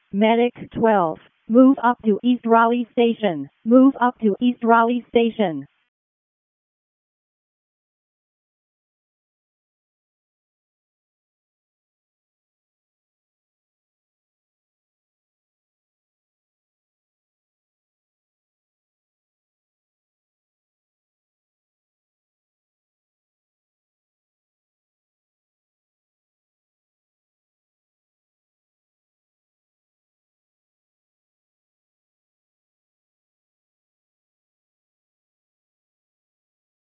Medic 12. Move up to East Raleigh Station. Move up to East Raleigh Station.